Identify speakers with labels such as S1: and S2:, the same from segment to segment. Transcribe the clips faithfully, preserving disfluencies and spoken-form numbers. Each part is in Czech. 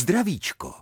S1: Zdravíčko.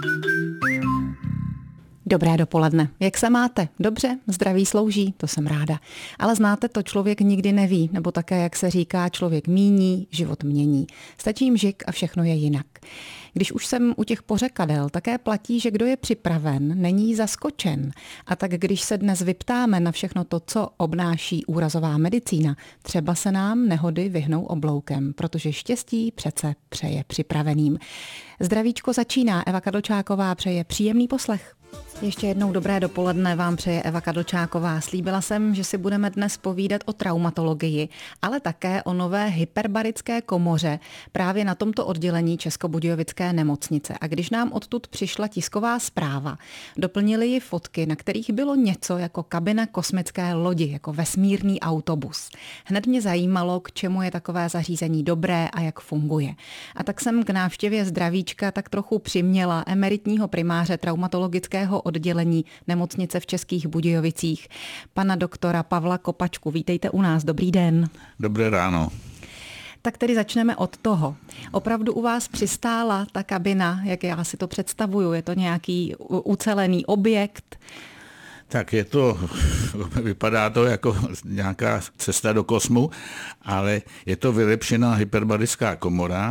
S2: Dobré dopoledne. Jak se máte? Dobře, zdraví slouží, to jsem ráda. Ale znáte to, člověk nikdy neví, nebo také, jak se říká, člověk míní, život mění. Stačí mžik a všechno je jinak. Když už jsem u těch pořekadel, také platí, že kdo je připraven, není zaskočen. A tak když se dnes vyptáme na všechno to, co obnáší úrazová medicína, třeba se nám nehody vyhnou obloukem, protože štěstí přece přeje připraveným. Zdravíčko začíná, Eva Kadlčáková přeje příjemný poslech. Ještě jednou dobré dopoledne vám přeje Eva Kadlčáková. Slíbila jsem, že si budeme dnes povídat o traumatologii, ale také o nové hyperbarické komoře právě na tomto oddělení Českobudějovické nemocnice. A když nám odtud přišla tisková zpráva, doplnili ji fotky, na kterých bylo něco jako kabina kosmické lodi, jako vesmírný autobus. Hned mě zajímalo, k čemu je takové zařízení dobré a jak funguje. A tak jsem k návštěvě zdravíčka tak trochu přiměla emeritního primáře traumatologického oddělení nemocnice v Českých Budějovicích, pana doktora Pavla Kopačku. Vítejte u nás, dobrý den.
S3: Dobré ráno.
S2: Tak tedy začneme od toho. Opravdu u vás přistála ta kabina, jak já si to představuju, je to nějaký ucelený objekt?
S3: Tak je to, vypadá to jako nějaká cesta do kosmu, ale je to vylepšená hyperbarická komora,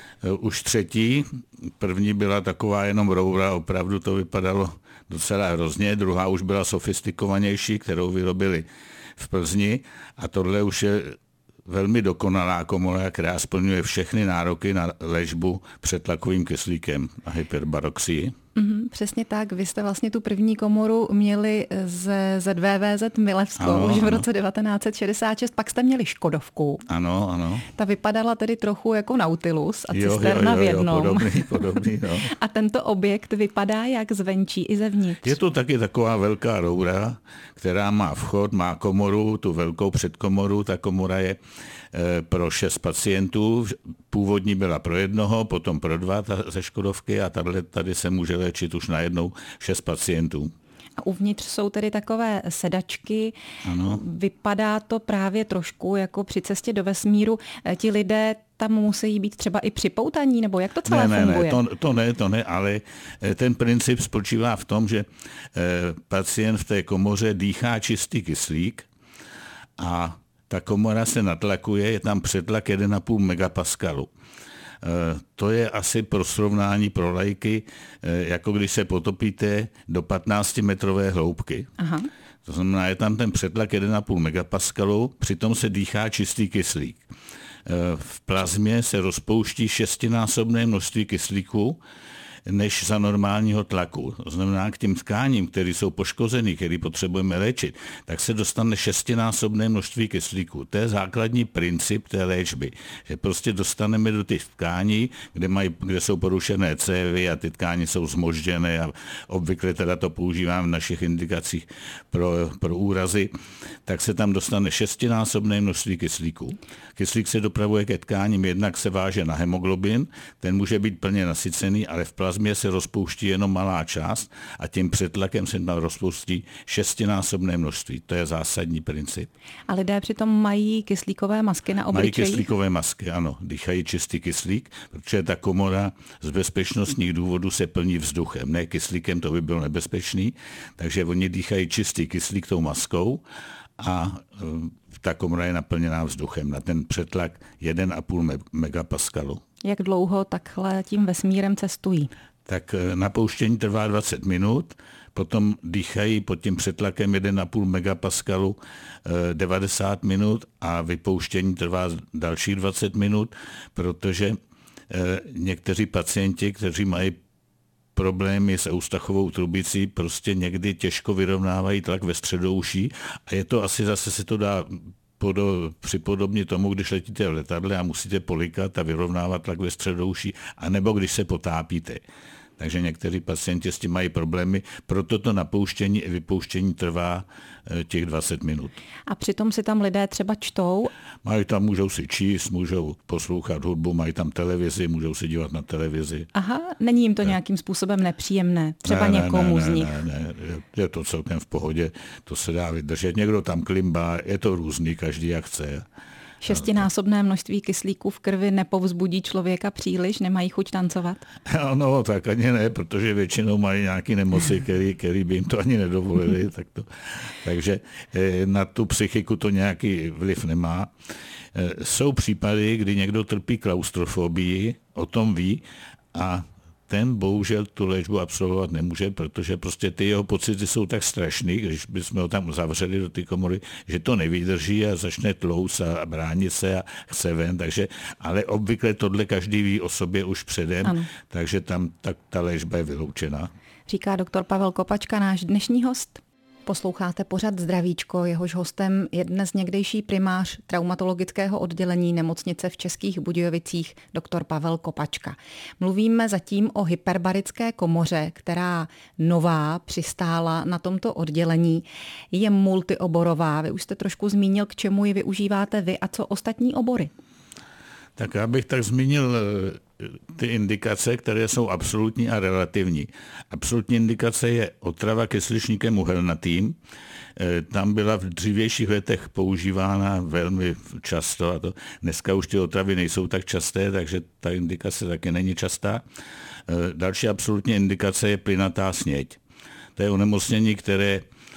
S3: už třetí. První byla taková jenom roura, opravdu to vypadalo docela hrozně, druhá už byla sofistikovanější, kterou vyrobili v Plzni, a tohle už je velmi dokonalá komora, která splňuje všechny nároky na léčbu přetlakovým kyslíkem a hyperbaroxii.
S2: Mm, přesně tak. Vy jste vlastně tu první komoru měli ze Z V V Z Milevskou ano, už v roce ano. devatenáct set šedesát šest, pak jste měli Škodovku.
S3: Ano, ano.
S2: Ta vypadala tedy trochu jako Nautilus a
S3: jo,
S2: cisterna
S3: jo, jo,
S2: v jednom.
S3: Jo, podobný, podobný, no.
S2: A tento objekt vypadá jak zvenčí i zevnitř.
S3: Je to taky taková velká roura, která má vchod, má komoru, tu velkou předkomoru, ta komora je e, pro šest pacientů, původní byla pro jednoho, potom pro dva ta, ze Škodovky, a tady, tady se může léčit už najednou šest pacientů.
S2: A uvnitř jsou tedy takové sedačky.
S3: Ano.
S2: Vypadá to právě trošku jako při cestě do vesmíru. Ti lidé tam musí být třeba i připoutaní, nebo jak to celé
S3: ne, ne,
S2: funguje?
S3: Ne, to, to ne, to ne, ale ten princip spočívá v tom, že pacient v té komoře dýchá čistý kyslík a ta komora se natlakuje, je tam přetlak jedna celá pět megapaskalu. To je asi pro srovnání pro laiky, jako když se potopíte do patnáctimetrové hloubky. Aha. To znamená, je tam ten přetlak jedna celá pět megapaskalu, přitom se dýchá čistý kyslík. V plazmě se rozpouští šestinásobné množství kyslíku než za normálního tlaku. To znamená, k těm tkáním, které jsou poškozený, které potřebujeme léčit, tak se dostane šestinásobné množství kyslíku. To je základní princip té léčby, že prostě dostaneme do těch tkání, kde, mají, kde jsou porušené cévy a ty tkáně jsou zmožděné, a obvykle teda to používám v našich indikacích pro, pro úrazy, tak se tam dostane šestinásobné množství kyslíku. Kyslík se dopravuje ke tkáním, jednak se váže na hemoglobin, ten může být plně nasycený, ale v plazmě se rozpouští jenom malá část a tím přetlakem se tam rozpouští šestinásobné množství. To je zásadní princip.
S2: A lidé přitom mají kyslíkové masky na obličeji?
S3: Mají kyslíkové masky, ano. Dýchají čistý kyslík, protože ta komora z bezpečnostních důvodů se plní vzduchem. Ne kyslíkem, to by bylo nebezpečný. Takže oni dýchají čistý kyslík tou maskou a ta komora je naplněná vzduchem na ten přetlak jedna celá pět megapaskalu.
S2: Jak dlouho takhle tím vesmírem cestují?
S3: Tak napouštění trvá dvacet minut, potom dýchají pod tím přetlakem jedna celá pět megapaskalu devadesát minut a vypouštění trvá dalších dvacet minut, protože někteří pacienti, kteří mají problémy s eustachovou trubicí, prostě někdy těžko vyrovnávají tlak ve středouší, a je to asi zase se to dá podo, připodobnit tomu, když letíte v letadle a musíte polikat a vyrovnávat tlak ve středouší, anebo když se potápíte. Takže někteří pacienti s tím mají problémy, proto to napouštění i vypouštění trvá těch dvacet minut.
S2: A přitom si tam lidé třeba čtou?
S3: Mají tam, můžou si číst, můžou poslouchat hudbu, mají tam televizi, můžou si dívat na televizi.
S2: Aha, není jim to ne. nějakým způsobem nepříjemné? Třeba ne, někomu
S3: ne, ne,
S2: z nich?
S3: Ne, ne, je to celkem v pohodě, to se dá vydržet. Někdo tam klimbá, je to různý, každý jak chce.
S2: Šestinásobné množství kyslíku v krvi nepovzbudí člověka příliš, nemají chuť tancovat?
S3: No, tak ani ne, protože většinou mají nějaké nemoci, který, který by jim to ani nedovolili. Tak to, takže na tu psychiku to nějaký vliv nemá. Jsou případy, kdy někdo trpí klaustrofobii, o tom ví a ten bohužel tu léčbu absolvovat nemůže, protože prostě ty jeho pocity jsou tak strašný, když bychom ho tam zavřeli do ty komory, že to nevydrží a začne tlouct a bránit se a chce ven, takže, ale obvykle tohle každý ví o sobě už předem, ano. Takže tam tak ta léčba je vyloučená.
S2: Říká doktor Pavel Kopačka, náš dnešní host. Posloucháte pořad Zdravíčko, jehož hostem je dnes někdejší primář traumatologického oddělení nemocnice v Českých Budějovicích, doktor Pavel Kopačka. Mluvíme zatím o hyperbarické komoře, která nová přistála na tomto oddělení. Je multioborová. Vy už jste trošku zmínil, k čemu ji využíváte vy a co ostatní obory.
S3: Tak já bych tak zmínil ty indikace, které jsou absolutní a relativní. Absolutní indikace je otrava kysličníkem uhelnatým. Tam byla v dřívějších letech používána velmi často a to dneska už ty otravy nejsou tak časté, takže ta indikace taky není častá. Další absolutní indikace je plynatá sněď. To je onemocnění, které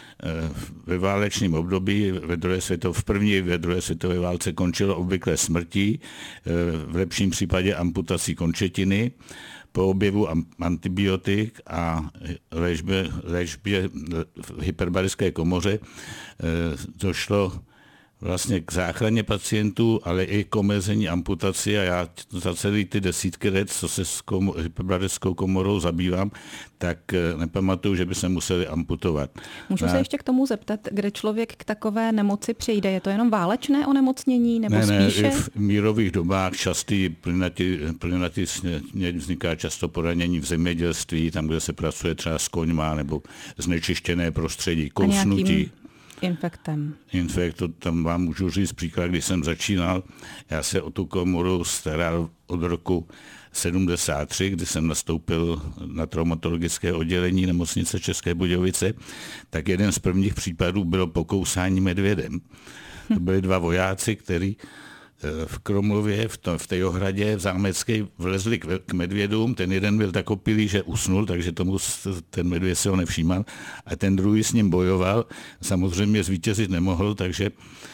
S3: ve válečném období ve druhé světové, v první ve druhé světové válce končilo obvykle smrtí, v lepším případě amputací končetiny. Po objevu antibiotik a léčbě, léčbě v hyperbarické komoře došlo vlastně k záchraně pacientů, ale i k omezení amputací a já za celý ty desítky let, co se s komo- hyperbarickou komorou zabývám, tak nepamatuju, že by se museli amputovat.
S2: Můžu a... se ještě k tomu zeptat, kde člověk k takové nemoci přijde? Je to jenom válečné onemocnění nebo
S3: ne,
S2: spíše?
S3: Ne, v mírových dobách častý plynatý, plynatý sněď vzniká často poranění v zemědělství, tam, kde se pracuje třeba s koňma nebo znečištěné prostředí, kousnutí.
S2: Infektem.
S3: Infekt, to tam vám můžu říct příklad, když jsem začínal. Já se o tu komoru staral od roku sedmdesát tři, kdy jsem nastoupil na traumatologické oddělení nemocnice České Budějovice, tak jeden z prvních případů bylo pokousání medvědem. To byli dva vojáci, kteří v Kromlově, v, to, v té ohradě v Zámecké vlezli k, k medvědům. Ten jeden byl tak opilý, že usnul, takže tomu ten medvěd se ho nevšímal. A ten druhý s ním bojoval. Samozřejmě zvítězit nemohl, takže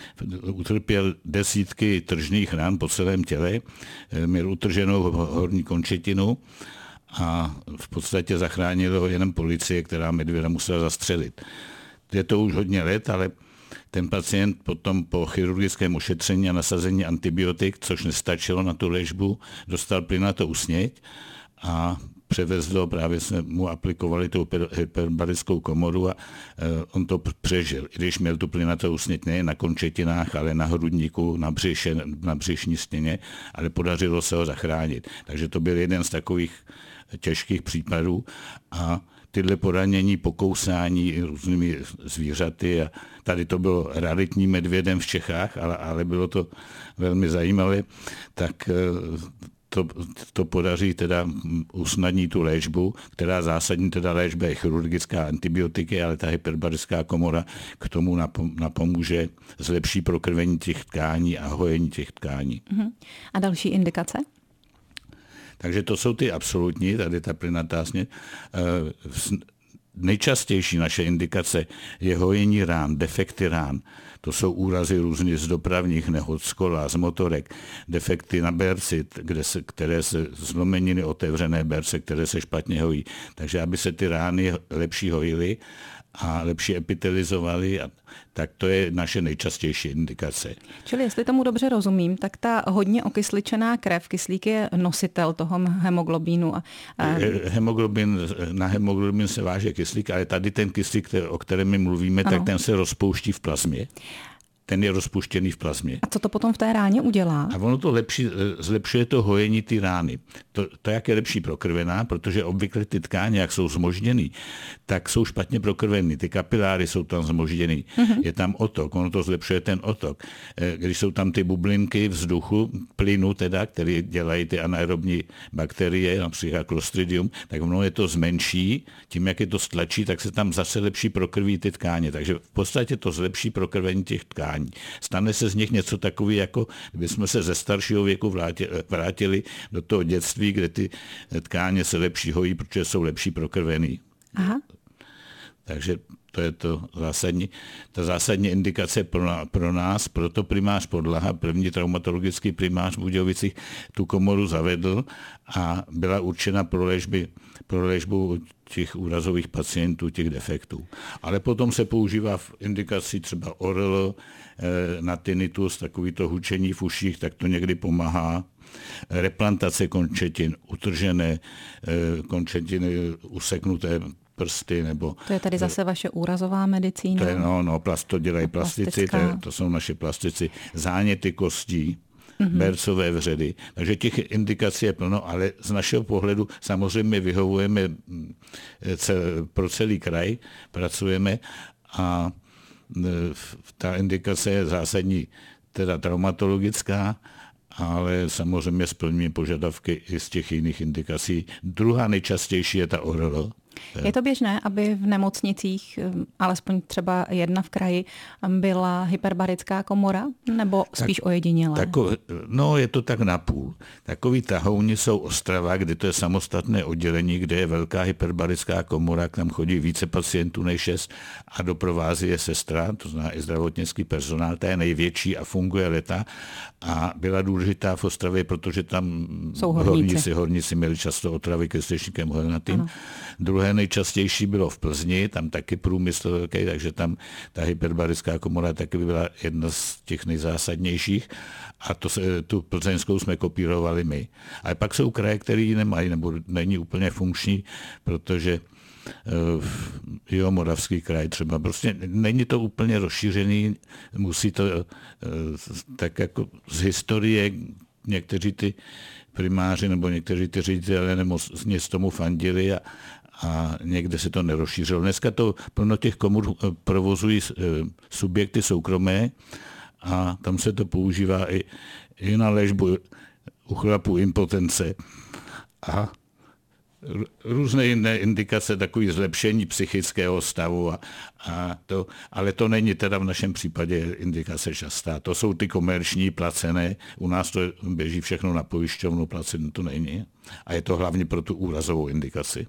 S3: utrpěl desítky tržních ran po celém těle. Měl utrženou horní končetinu a v podstatě zachránila ho jenom policie, která medvěda musela zastřelit. Je to už hodně let, ale ten pacient potom po chirurgickém ošetření a nasazení antibiotik, což nestačilo na tu léčbu, dostal plynatou sněď a převezlo, právě jsme mu aplikovali tu hyperbarickou komoru a on to přežil. I když měl tu plynatou sněď ne na končetinách, ale na hrudníku, na, břiše, na břišní stěně, ale podařilo se ho zachránit. Takže to byl jeden z takových těžkých případů a tyhle poranění, pokousání různými zvířaty a tady to bylo raritním medvědem v Čechách, ale, ale bylo to velmi zajímavé, tak to, to podaří teda usnadní tu léčbu, která zásadní teda léčba je chirurgická antibiotiky, ale ta hyperbarická komora k tomu napomůže, zlepší prokrvení těch tkání a hojení těch tkání.
S2: Uh-huh. A další indikace?
S3: Takže to jsou ty absolutní, tady ta plynatá sněď. Nejčastější naše indikace je hojení rán, defekty rán. To jsou úrazy různě z dopravních nehod, z kola, z motorek, defekty na berci, kde se, které se zlomeniny otevřené berce, které se špatně hojí. Takže aby se ty rány lepší hojily a lepší epitelizovaly, tak to je naše nejčastější indikace.
S2: Čili jestli tomu dobře rozumím, tak ta hodně okysličená krev, kyslík je nositel toho hemoglobínu. A, a...
S3: Hemoglobin, na hemoglobin se váže kyslík, ale tady ten kyslík, o kterém my mluvíme, ano. tak ten se rozpouští v plazmě. Ten je rozpuštěný v plazmě.
S2: A co to potom v té ráně udělá?
S3: A ono to lepší, zlepšuje to hojení ty rány. To, to jak je lepší prokrvená, protože obvykle ty tkáně, jak jsou zmožděný, tak jsou špatně prokrvený. Ty kapiláry jsou tam zmožděný. Mm-hmm. Je tam otok, ono to zlepšuje ten otok. Když jsou tam ty bublinky vzduchu, plynu teda, které dělají ty anaerobní bakterie, například Clostridium, tak ono je to zmenší. Tím, jak je to stlačí, tak se tam zase lepší prokrví ty tkáně. Takže v podstatě to zlepší prokrvení těch tkání. tkání. Stane se z nich něco takové, jako kdybychom se ze staršího věku vrátili, vrátili do toho dětství, kde ty tkáně se lepší hojí, protože jsou lepší prokrvený. Aha. Takže to je to zásadní, ta zásadní indikace pro, pro nás, proto primář Podlaha, první traumatologický primář v Budějovicích, tu komoru zavedl a byla určena pro léčby, pro léčbu těch úrazových pacientů, těch defektů. Ale potom se používá v indikaci třeba O R L, na tinnitus, takový to hučení v uších, tak to někdy pomáhá. Replantace končetin, utržené končetiny, useknuté prsty, nebo...
S2: To je tady zase vaše úrazová medicína?
S3: To je, no, no, plast, to dělají plastici, to, je, to jsou naše plastici. Záněty kostí, mm-hmm. bercové vředy. Takže těch indikací je plno, ale z našeho pohledu samozřejmě vyhovujeme pro celý kraj, pracujeme a ta indikace je zásadní, teda traumatologická, ale samozřejmě splňuje požadavky i z těch jiných indikací. Druhá nejčastější je ta O R L.
S2: Je to běžné, aby v nemocnicích, alespoň třeba jedna v kraji, byla hyperbarická komora, nebo spíš tak, ojedinělé?
S3: Tako, no, je to tak napůl. Takový tahouni jsou Ostrava, kde to je samostatné oddělení, kde je velká hyperbarická komora, tam chodí více pacientů než šest a doprovází je sestra, to znamená i zdravotnický personál, ta je největší a funguje leta a byla důležitá v Ostravě, protože tam
S2: jsou horníci.
S3: horníci, horníci měli často otravy kysličníkem hořnatým. Druhé nejčastější bylo v Plzni, tam taky průmysl velký, takže tam ta hyperbarická komora taky byla jedna z těch nejzásadnější a to se, tu plzeňskou jsme kopírovali my. Ale pak jsou kraje, které ji nemají, nebo není úplně funkční, protože uh, jo, Moravský kraj třeba, prostě není to úplně rozšířený, musí to uh, tak jako z historie někteří ty primáři nebo někteří ty ředitelé nemocnic tomu fandili a a někde se to nerozšířilo. Dneska to plno těch komor provozují subjekty soukromé a tam se to používá i, i na léčbu u chlapů impotence a různé jiné indikace, takové zlepšení psychického stavu, a, a to, ale to není teda v našem případě indikace častá. To jsou ty komerční placené, u nás to běží všechno na pojišťovnu, placené to není a je to hlavně pro tu úrazovou indikaci.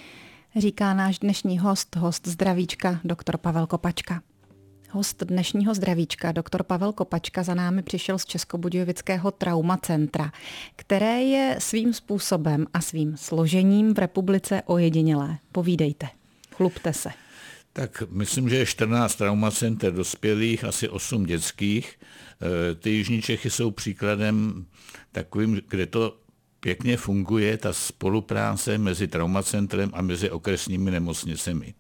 S2: Říká náš dnešní host, host zdravíčka, doktor Pavel Kopačka. Host dnešního zdravíčka, doktor Pavel Kopačka, za námi přišel z Českobudějovického traumacentra, které je svým způsobem a svým složením v republice ojedinělé. Povídejte, chlubte se.
S3: Tak myslím, že je čtrnáct traumacenter dospělých, asi osm dětských. Ty jižní Čechy jsou příkladem takovým, kde to pěkně funguje, ta spolupráce mezi traumacentrem a mezi okresními nemocnicemi.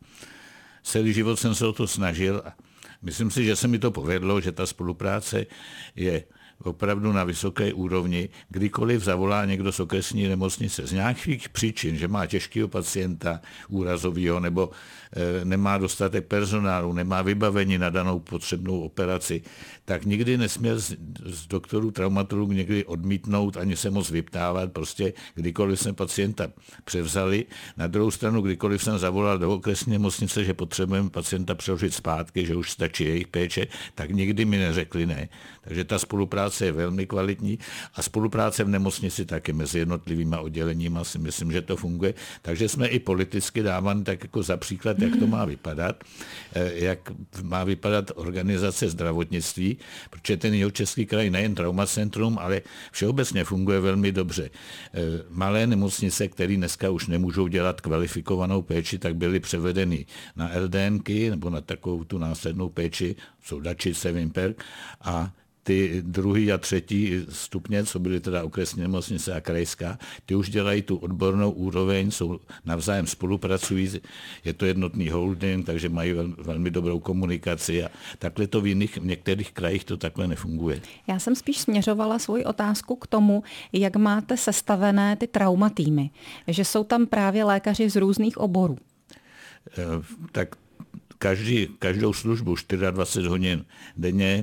S3: Celý život jsem se o to snažil a myslím si, že se mi to povedlo, že ta spolupráce je opravdu na vysoké úrovni. Kdykoliv zavolá někdo z okresní nemocnice z nějakých příčin, že má těžkého pacienta úrazového nebo e, nemá dostatek personálu, nemá vybavení na danou potřebnou operaci, tak nikdy nesměl z, z doktorů traumatologů někdy odmítnout ani se moc vyptávat. Prostě kdykoliv jsme pacienta převzali. Na druhou stranu, kdykoliv jsem zavolal do okresní nemocnice, že potřebujeme pacienta přeložit zpátky, že už stačí jejich péče, tak nikdy mi neřekli ne. Takže ta spolupráce je velmi kvalitní a spolupráce v nemocnici taky mezi jednotlivými odděleními, si myslím, že to funguje. Takže jsme i politicky dáváni tak jako za příklad, jak to má vypadat, jak má vypadat organizace zdravotnictví, protože ten Jihočeský kraj nejen traumacentrum, ale všeobecně funguje velmi dobře. Malé nemocnice, které dneska už nemůžou dělat kvalifikovanou péči, tak byly převedeny na LDNky nebo na takovou tu následnou péči, jsou Dačice, Vimperk, a ty druhý a třetí stupně, co byly teda okresní nemocnice a krajská, ty už dělají tu odbornou úroveň, jsou navzájem spolupracují, je to jednotný holding, takže mají vel, velmi dobrou komunikaci a takhle to v jiných, v některých krajích to takhle nefunguje.
S2: Já jsem spíš směřovala svoji otázku k tomu, jak máte sestavené ty trauma týmy, že jsou tam právě lékaři z různých oborů.
S3: E, tak každý, každou službu dvacet čtyři hodin denně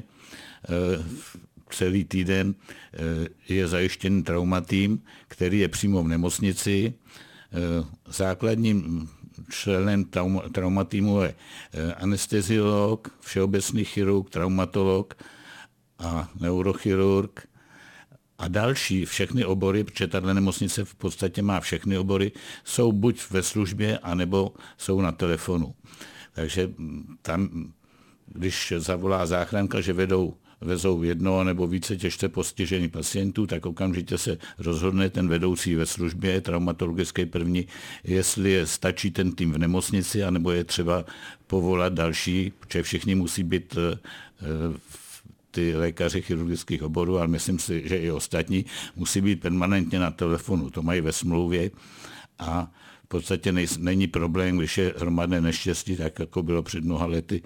S3: celý týden je zajištěn traumatým, který je přímo v nemocnici. Základním členem trauma, traumatýmu je anesteziolog, všeobecný chirurg, traumatolog a neurochirurg a další, všechny obory, protože tato nemocnice v podstatě má všechny obory, jsou buď ve službě, anebo jsou na telefonu. Takže tam, když zavolá záchranka, že vedou vezou jednoho nebo více těžce postižených pacientů, tak okamžitě se rozhodne ten vedoucí ve službě, traumatologické první, jestli je stačí ten tým v nemocnici, anebo je třeba povolat další, protože všichni musí být ty lékaři chirurgických oborů, ale myslím si, že i ostatní musí být permanentně na telefonu. To mají ve smlouvě a v podstatě nej, není problém, když je hromadné neštěstí, tak jako bylo před mnoha lety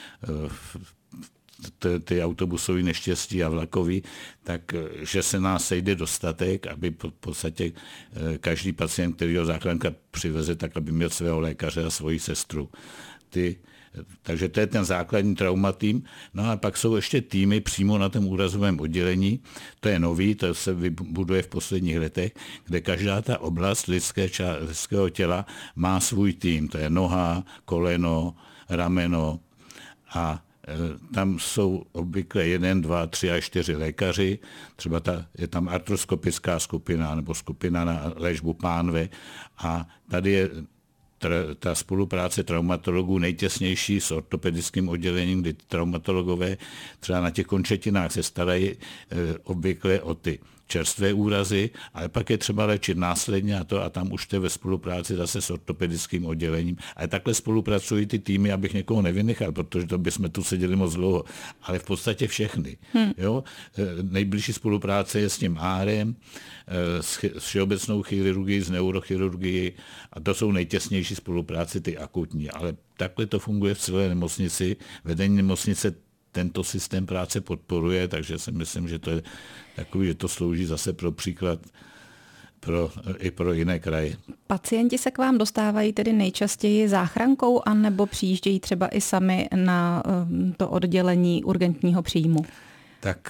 S3: ty, ty autobusové neštěstí a vlakový, tak že se nás sejde dostatek, aby v podstatě každý pacient, který ho záchranka přiveze, tak aby měl svého lékaře a svoji sestru. Ty, takže to je ten základní traumatým. No a pak jsou ještě týmy přímo na tom úrazovém oddělení. To je nový, to se vybuduje v posledních letech, kde každá ta oblast lidské ča, lidského těla má svůj tým. To je noha, koleno, rameno a tam jsou obvykle jeden, dva, tři a čtyři lékaři. Třeba ta, je tam artroskopická skupina nebo skupina na léčbu pánve a tady je ta spolupráce traumatologů nejtěsnější s ortopedickým oddělením, kdy traumatologové třeba na těch končetinách se starají e, obvykle o ty čerstvé úrazy, ale pak je třeba léčit následně a to a tam už to je ve spolupráci zase s ortopedickým oddělením. Ale takhle spolupracují ty týmy, abych někoho nevynechal, protože to bychom tu seděli moc dlouho, ale v podstatě všechny. Hmm. Jo? Nejbližší spolupráce je s tím árem, s všeobecnou chirurgií, s neurochirurgií a to jsou nejtěsnější spolupráce, ty akutní. Ale takhle to funguje v celé nemocnici. Vedení nemocnice tento systém práce podporuje, takže si myslím, že to je takový, že to slouží zase pro příklad pro, i pro jiné kraje.
S2: Pacienti se k vám dostávají tedy nejčastěji záchrankou, anebo přijíždějí třeba i sami na to oddělení urgentního příjmu?
S3: Tak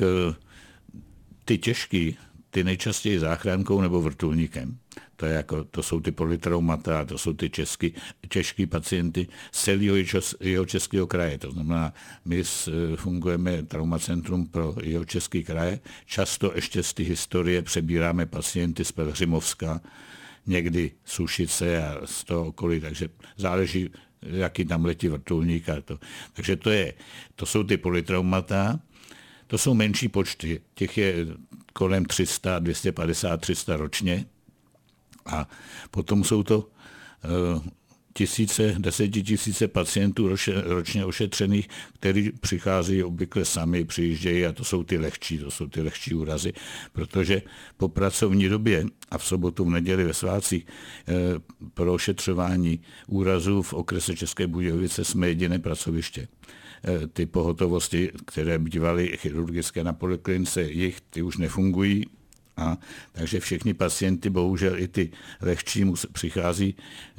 S3: ty těžký, ty nejčastěji záchrankou nebo vrtulníkem. To, je jako, to jsou ty polytraumata, to jsou ty český, těžký pacienty z celého jeho českého kraje. To znamená, my fungujeme traumacentrum pro jeho český kraje. Často ještě z té historie přebíráme pacienty z Pelhřimovska, někdy Sušice a z toho okolí, takže záleží, jaký tam letí vrtulník. A to. Takže to, je, to jsou ty polytraumata. To jsou menší počty, těch je kolem tři sta, dvě stě padesát, tři sta ročně a potom jsou to uh, tisíce, desetitisíce pacientů ročně, ročně ošetřených, kteří přichází obvykle sami, přijíždějí a to jsou ty lehčí, to jsou ty lehčí úrazy, protože po pracovní době a v sobotu, v neděli, ve svátcích uh, pro ošetřování úrazů v okrese České Budějovice jsme jediné pracoviště. Ty pohotovosti, které bývaly chirurgické na poliklinice, jich ty už nefungují. A takže všichni pacienti, bohužel i ty lehčí, přichází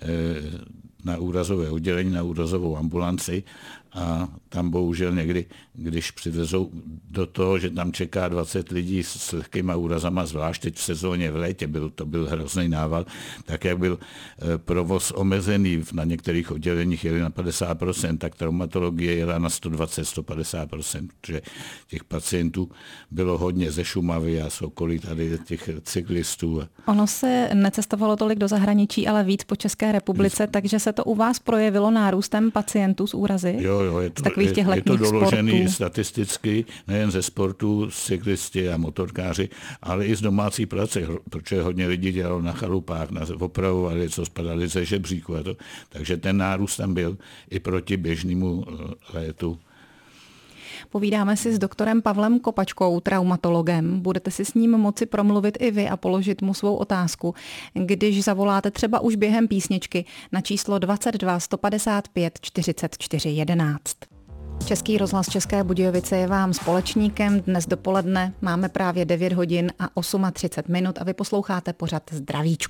S3: na úrazové oddělení, na úrazovou ambulanci a tam bohužel někdy, když přivezou do toho, že tam čeká dvacet lidí s lehkýma úrazama, zvlášť teď v sezóně v létě, byl, to byl hrozný nával, tak jak byl provoz omezený, na některých odděleních jeli na padesát procent, tak traumatologie jela na sto dvacet až sto padesát procent, protože těch pacientů bylo hodně ze Šumavy a z okolí tady těch cyklistů.
S2: Ono se necestovalo tolik do zahraničí, ale víc po České republice, víc. Takže se to u vás projevilo nárůstem pacientů s úrazy?
S3: Jo, jo, je to, je, je to doložený statisticky, nejen ze sportu, cyklisti a motorkáři, ale i z domácí práce, protože hodně lidí dělalo na chalupách, na, opravovali, co spadali ze žebříku a to. Takže ten nárůst tam byl i proti běžnému létu.
S2: Povídáme si s doktorem Pavlem Kopačkou, traumatologem. Budete si s ním moci promluvit i vy a položit mu svou otázku, když zavoláte třeba už během písničky na číslo dvacet dva sto padesát pět čtyřicet čtyři jedenáct. Český rozhlas České Budějovice je vám společníkem. Dnes dopoledne máme právě devět hodin a třicet osm minut a vy posloucháte pořad Zdravíčko.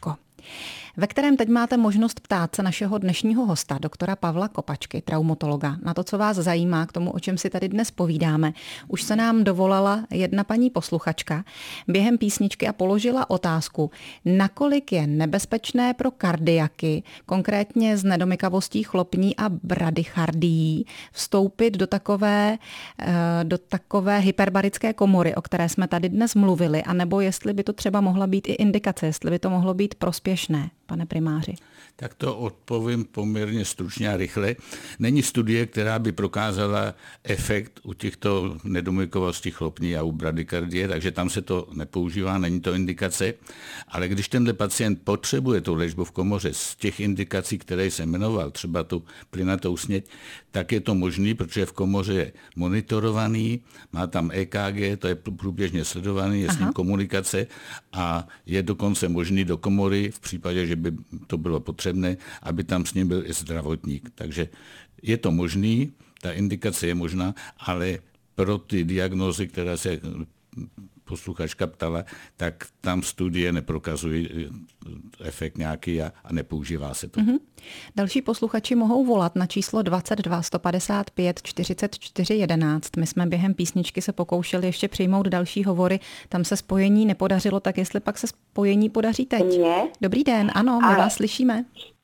S2: ve kterém teď máte možnost ptát se našeho dnešního hosta, doktora Pavla Kopačky, traumatologa, na to, co vás zajímá, k tomu, o čem si tady dnes povídáme. Už se nám dovolala jedna paní posluchačka během písničky a položila otázku, nakolik je nebezpečné pro kardiaky, konkrétně s nedomykavostí chlopní a bradychardií, vstoupit do takové, do takové hyperbarické komory, o které jsme tady dnes mluvili, anebo jestli by to třeba mohla být i indikace, jestli by to mohlo být prospěšné, pane primáři.
S3: Tak to odpovím poměrně stručně a rychle. Není studie, která by prokázala efekt u těchto nedomykovostí chlopní a u bradykardie, takže tam se to nepoužívá, není to indikace. Ale když tenhle pacient potřebuje tu léčbu v komoře z těch indikací, které jsem jmenoval, třeba tu plynatou sněď, tak je to možný, protože v komoře je monitorovaný, má tam E K G, to je průběžně sledovaný, je Aha. s ním komunikace a je dokonce možný do komory v případě, že by to bylo potřebné, aby tam s ním byl i zdravotník. Takže je to možný, ta indikace je možná, ale pro ty diagnózy, které se posluchačka ptala, tak tam studie neprokazují efekt nějaký a, a nepoužívá se to. Mm-hmm.
S2: Další posluchači mohou volat na číslo dvacet dva sto padesát pět čtyřicet čtyři jedenáct. My jsme během písničky se pokoušeli ještě přijmout další hovory. Tam se spojení nepodařilo, tak jestli pak se spojení podaří teď.
S1: Mě?
S2: Dobrý den, ano, my a... vás slyšíme.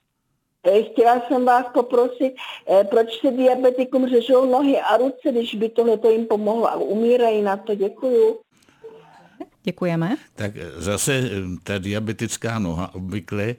S1: Chtěla jsem vás poprosit, proč se diabetikům řežou nohy a ruce, když by tohleto jim pomohlo a umírají na to. Děkuju.
S2: Děkujeme.
S3: Tak zase ta diabetická noha obvykle,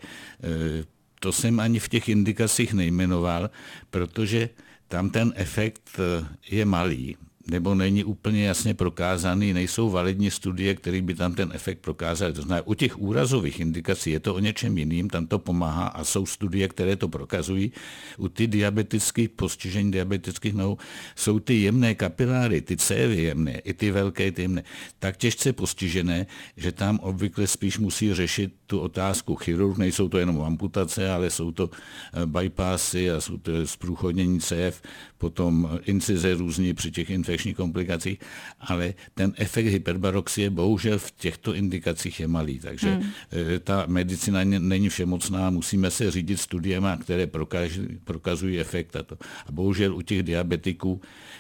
S3: to jsem ani v těch indikacích nejmenoval, protože tam ten efekt je malý, nebo není úplně jasně prokázaný, nejsou validní studie, které by tam ten efekt prokázaly. To znamená, u těch úrazových indikací je to o něčem jiným, tam to pomáhá a jsou studie, které to prokazují. U ty diabetických postižení diabetických nohou jsou ty jemné kapiláry, ty cévy jemné, i ty velké, ty jemné, tak těžce postižené, že tam obvykle spíš musí řešit tu otázku chirurg, nejsou to jenom amputace, ale jsou to bypassy a jsou to zprůchodnění cév, potom incize různí při těch infekčních komplikacích, ale ten efekt hyperbaroxie bohužel v těchto indikacích je malý, takže hmm. ta medicína není všemocná, musíme se řídit studiema, které prokazují, prokazují efekt a to. A bohužel u těch diabetiků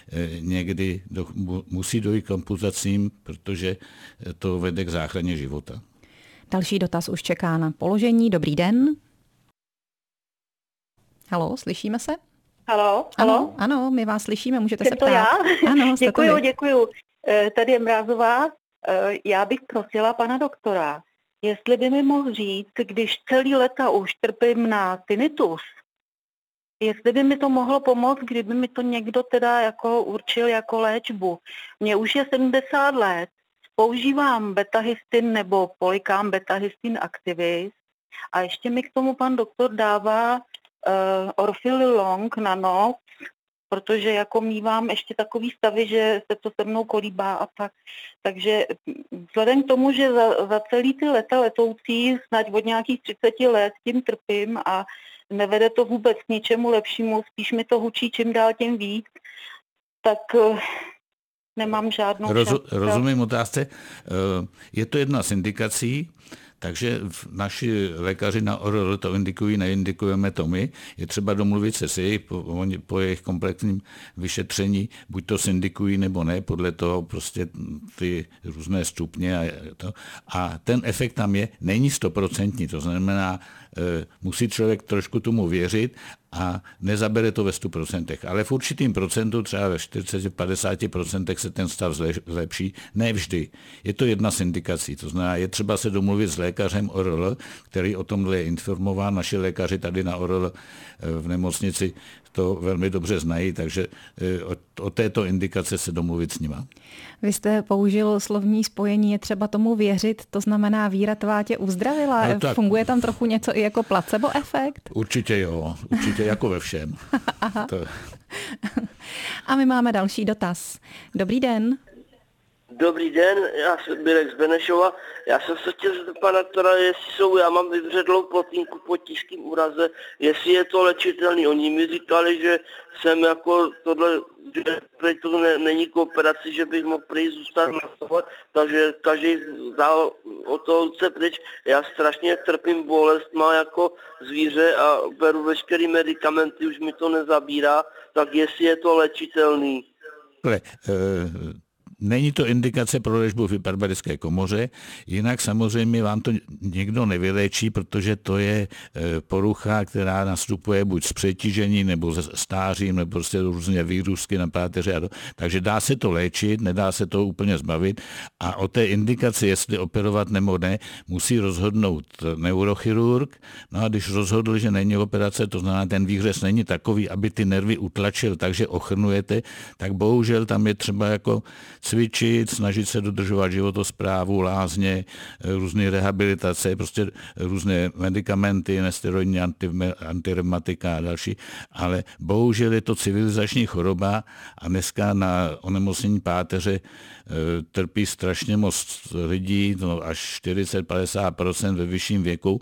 S3: někdy do, musí dojít k amputacím, protože to vede k záchraně života.
S2: Další dotaz už čeká na položení. Dobrý den. Haló, slyšíme se?
S1: Haló,
S2: haló? Ano, ano, my vás slyšíme, můžete
S1: Jsem
S2: se
S1: to
S2: ptát.
S1: Já?
S2: Ano,
S1: děkuju, děkuju. Tady je Mrázová. Já bych prosila pana doktora, jestli by mi mohl říct, když celý léta už trpím na tinnitus, jestli by mi to mohlo pomoct, kdyby mi to někdo teda jako určil jako léčbu. Mně už je sedmdesát let, používám betahystin nebo polikám betahystin activis a ještě mi k tomu pan doktor dává uh, Orfililong na noc, protože jako mívám ještě takový stavy, že se to se mnou kolíbá a tak. Takže vzhledem k tomu, že za, za celý ty leta letoucí, snad od nějakých třicet let tím trpím a nevede to vůbec k ničemu lepšímu, spíš mi to hučí čím dál tím víc, tak uh, nemám žádnou
S3: Rozu, rozumím otázce. Je to jedna z indikací, takže naši lékaři na O R L to indikují, neindikujeme to my. Je třeba domluvit se s jejich po, po jejich komplexním vyšetření, buď to syndikují nebo ne, podle toho prostě ty různé stupně a to. A ten efekt tam je, není stoprocentní, to znamená, musí člověk trošku tomu věřit a nezabere to ve sto procentech. Ale v určitým procentu, třeba ve čtyřicet až padesát procentech se ten stav zlepší. Ne vždy. Je to jedna z indikací. To znamená, je třeba se domluvit s lékařem O R L, který o tomhle je informován. Naši lékaři tady na O R L v nemocnici to velmi dobře znají, takže o, o této indikace se domluvit s nima.
S2: Vy jste použil slovní spojení, je třeba tomu věřit, to znamená víra tvá tě uzdravila. No tak, funguje tam trochu něco i jako placebo efekt?
S3: Určitě jo, určitě jako ve všem. To...
S2: A my máme další dotaz. Dobrý den.
S4: Dobrý den, já jsem Birek z Benešova. Já jsem se chtěl zeptat pana doktora, jestli jsou, já mám vyvředlou plotínku po tížkým úraze, jestli je to léčitelný. Oni mi říkali, že jsem jako tohle, že to ne, není kooperaci, že bych mohl prý zůstat na toho, takže každý dál od toho se pryč. Já strašně trpím bolest, má jako zvíře a beru veškerý medicamenty, už mi to nezabírá, tak jestli je to léčitelný.
S3: Ale, e- Není to indikace pro léčbu v hyperbarické komoře, jinak samozřejmě vám to nikdo nevyléčí, protože to je porucha, která nastupuje buď z přetížení, nebo se stářím, nebo prostě různě výrůstky na páteře. A to. Takže dá se to léčit, nedá se to úplně zbavit a o té indikaci, jestli operovat nebo ne, musí rozhodnout neurochirurg. No a když rozhodl, že není operace, to znamená, ten výhřez není takový, aby ty nervy utlačil, takže ochrnujete, tak bohužel tam je třeba jako cvičit, snažit se dodržovat životosprávu, lázně, různé rehabilitace, prostě různé medicamenty, nesteroidní antireumatika a další, ale bohužel je to civilizační choroba a dneska na onemocnění páteře trpí strašně moc lidí, no až čtyřicet až padesát procent ve vyšším věku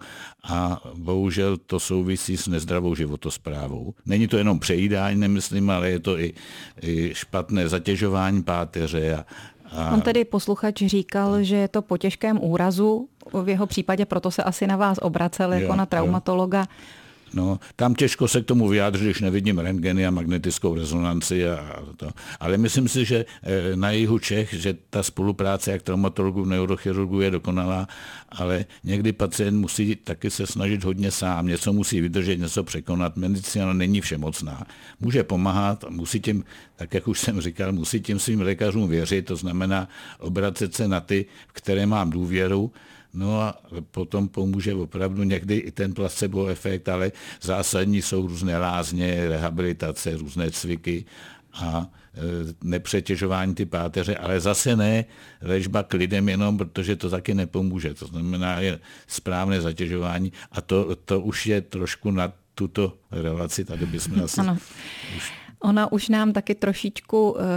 S3: a bohužel to souvisí s nezdravou životosprávou. Není to jenom přejídání, nemyslím, ale je to i, i špatné zatěžování páteře. A, a...
S2: On tedy posluchač říkal, že je to po těžkém úrazu, v jeho případě proto se asi na vás obracel jako jo, na traumatologa. Jo.
S3: No, tam těžko se k tomu vyjádřit, když nevidím rentgeny a magnetickou rezonanci. A to. Ale myslím si, že na jihu Čech, že ta spolupráce jak traumatologů, neurochirurgů je dokonalá, ale někdy pacient musí taky se snažit hodně sám, něco musí vydržet, něco překonat. Medicína není všemocná. Může pomáhat a musí tím, tak jak už jsem říkal, musí tím svým lékařům věřit, to znamená obracet se na ty, v které mám důvěru. No a potom pomůže opravdu někdy i ten placebo efekt, ale zásadní jsou různé lázně, rehabilitace, různé cviky a nepřetěžování ty páteře, ale zase ne léčba k lidem jenom, protože to taky nepomůže. To znamená je správné zatěžování a to, to už je trošku na tuto relaci, tady bychom asi...
S2: Ano. Už... Ona už nám taky trošičku... Uh...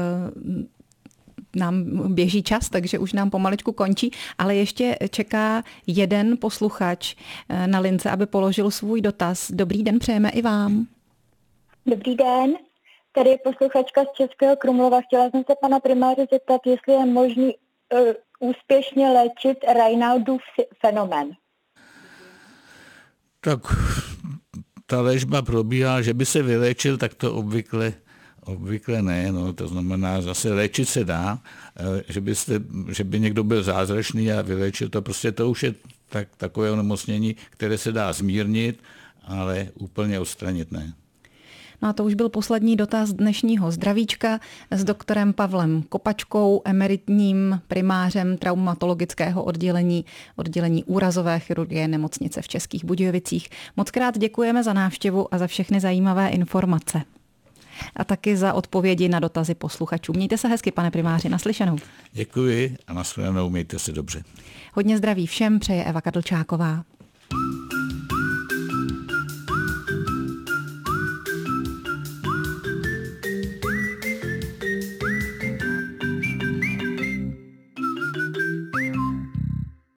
S2: nám běží čas, takže už nám pomaličku končí, ale ještě čeká jeden posluchač na lince, aby položil svůj dotaz. Dobrý den, přejeme i vám.
S5: Dobrý den, tady je posluchačka z Českého Krumlova. Chtěla jsem se pana primáře zeptat, jestli je možný uh, úspěšně léčit Raynaudův fenomén.
S3: Tak ta léčba probíhá, že by se vyléčil, tak to obvykle Obvykle ne, no, to znamená, zase léčit se dá, že, byste, že by někdo byl zázračný a vyléčil to, prostě to už je tak, takové onemocnění, které se dá zmírnit, ale úplně odstranit ne.
S2: No a to už byl poslední dotaz dnešního zdravíčka s doktorem Pavlem Kopačkou, emeritním primářem traumatologického oddělení, oddělení úrazové chirurgie nemocnice v Českých Budějovicích. Moc krát děkujeme za návštěvu a za všechny zajímavé informace. A taky za odpovědi na dotazy posluchačů. Mějte se hezky, pane primáři, naslyšenou.
S3: Děkuji a naslyšenou, mějte se dobře.
S2: Hodně zdraví všem přeje Eva Kadlčáková.